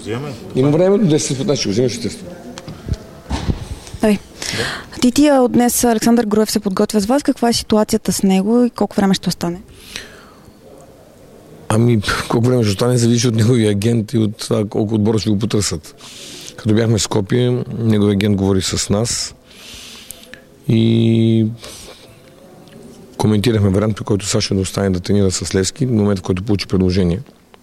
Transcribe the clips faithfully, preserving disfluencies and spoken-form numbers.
взимаме. Има време до десет петнайсет, ще го взимаш естествено. Дай. Ти тия от днес Александър Груев се подготвя с вас. Каква е ситуацията с него и колко време ще остане? Ами, колко време ще остане, зависи от неговия агент и от това колко отбора ще го потърсят. Като бяхме в Скопие, неговия агент говори с нас и коментирахме вариант, при който Сашо да остане да тренира с Левски, в момента, в който получи предложение.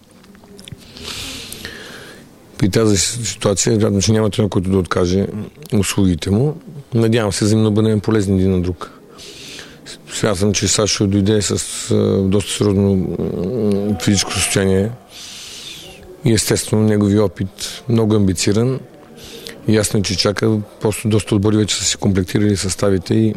При тази ситуация, вярно, че няма тренер, който да откаже услугите му. Надявам се, за да бъдем полезни един на друг. Смятам, че Сашо дойде с а, доста сериозно физическо състояние и естествено неговия опит много амбициран. Ясно е, че чака, просто доста отбори вече са си комплектирали съставите и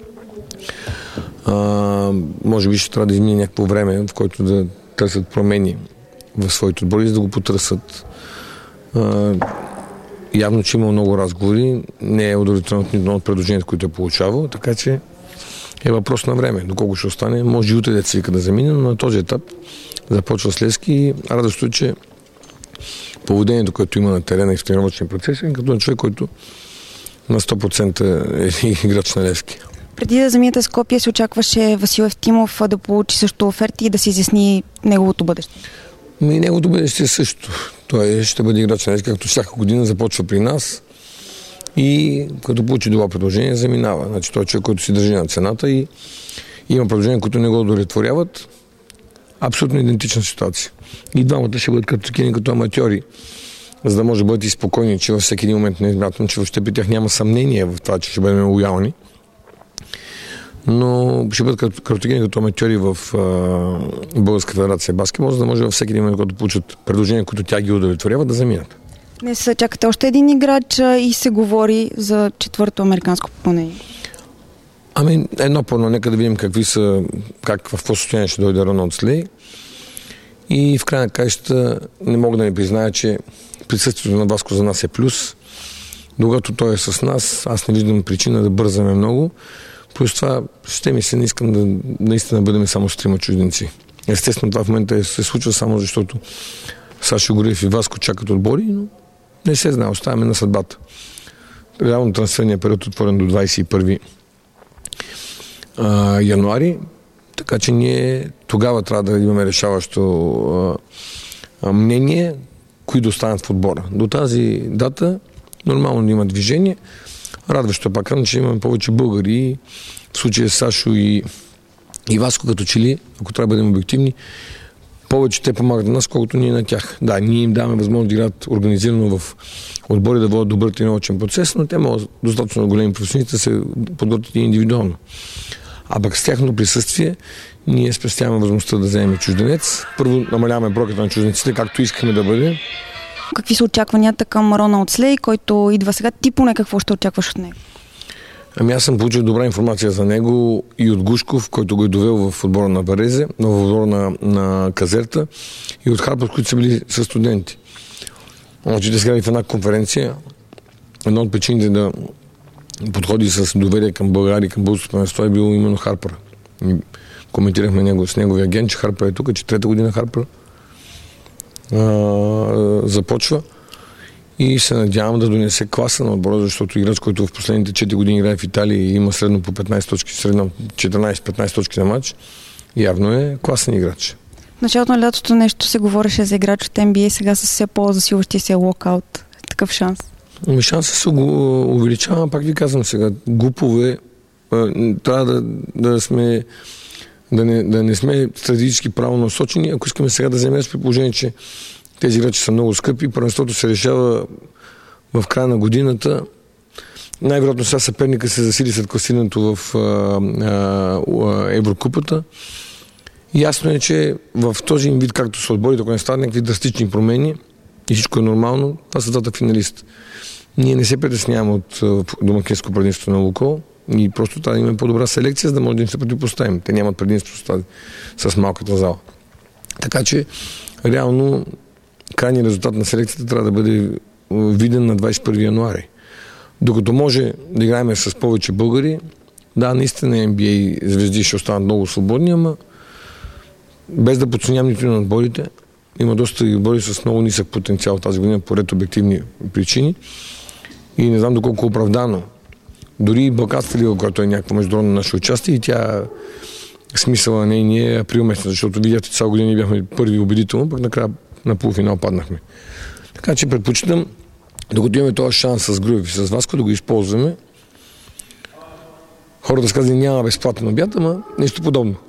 а, може би ще трябва да измине някакво време, в което да търсят промени в своите отбори, за да го потърсят. А, явно, че има много разговори, не е удовлетворено от едно от предложенията, които е получавал, така че е въпрос на време. Доколко ще остане, може и утре да се вика да замине, но на този етап започва с Левски и радващо е, че поведението, което има на терена и в тренировъчния процес, е като на човек, който на сто процента е играч на Левски. Преди да заминете Скопие се очакваше Васил Евтимов да получи също оферти и да се изясни неговото бъдеще. И неговото бъдеще е също. Той ще бъде играч на Левски, както всяка година започва при нас и като получи добро предложение, заминава. Значи той е човек, който си държи на цената и има предложения, които не го удовлетворяват. Абсолютно идентична ситуация. И двамата ще бъдат като такива, като аматьори, за да може да бъдат и спокойни, че във всеки един момент не измятам, че въобще при тях няма съмнение в това, че ще бъдем лоялни. Но ще бъдат като, като такива, като аматьори в а, Българска федерация баскетбол, за да може във всеки един момент, когато получат предложения, които тя ги удовлетворяват, да заминат. Днес чакате още един играч и се говори за четвърто американско попълнение. Ами едно по-едно, нека да видим какви са, как, в какво състояние ще дойде Роналд Слей. И в крайна краища не мога да не призная, че присъствието на Васко за нас е плюс. Докато той е с нас, аз не виждам причина да бързаме много. Плюс това, ще ми се, не искам да наистина бъдем само с трима чужденци. Естествено, това в момента се случва само защото Сашо Груев и Васко чакат отбори, но не се знае, оставяме на съдбата. Реално трансферният период е отворен до двайсет и първи януари, така че ние тогава трябва да имаме решаващо а, мнение, кои да останат в отбора. До тази дата нормално да има движение. Радващо е пак, че имаме повече българи, в случая Сашо и, и Васко като че ли, ако трябва да бъдем обективни, повече те помагат на нас, колкото ние на тях. Да, ние им даваме възможност да играят организирано в отбори, да водят добър тренировъчен процес, но те могат достатъчно големи професионалисти да се подготвят и индивидуално. А пък с тяхното присъствие ние спестяваме възможността да вземем чужденец. Първо намаляваме бройката на чужденците, както искаме да бъде. Какви са очакванията към Роналд Слей, който идва сега? Ти поне какво ще очакваш от него? Ами аз съм получил добра информация за него и от Гушков, който го е довел в отбора на Варезе, в отбора на, на Казерта и от Харпър, които са били със студенти. Значи те сега в една конференция. Едно от причините да подходи с доверие към България и към българското първенство е било именно Харпър. И коментирахме него, с неговия агент, че Харпър е тук, че трета година Харпър а, започва и се надявам да донесе класа на отбора, защото играч, който в последните четири години играе в Италия и има средно по петнайсет точки, средно четиринайсет-петнайсет точки на матч, явно е класен играч. В началото на лятото нещо се говореше за играч от Н Б А, сега с все по-засилващия се локаут. Такъв шанс. Ами шансът се го увеличава, пак ви казвам сега, глупове, трябва да, да сме да не, да не сме стратегически правилно насочени, ако искаме сега да вземем с при положение, че тези играчи са много скъпи, първенството се решава в края на годината. Най-вероятно сега съперника се засили след класирането в а, а, Еврокупата. Ясно е, че в този вид, както са отборите, ако не стават някакви драстични промени и всичко е нормално, това са двата финалиста. Ние не се притесняваме от домакинско предимство на Лукол и просто трябва да имаме по-добра селекция, за да може да им се противопоставим. Те нямат предимство с малката зала. Така че, реално, крайният резултат на селекцията трябва да бъде виден на двайсет и първи януари. Докато може да играем с повече българи, да, наистина Н Б А звезди ще останат много свободни, ама без да подценявам нито на отборите, Има доста отбори с много нисък потенциал тази година по ред обективни причини. И не знам доколко оправдано. Дори и Балканската лига, която е някакво международно наше участие, и тя смисъла на нейния е април месец, защото видяхте, цяла година ние бяхме първи убедително, пък накрая на полуфинал паднахме. Така че предпочитам, докато имаме този шанс с Груев и с Васко, да го използваме. Хората са казали, няма безплатен обяд, ама нещо подобно.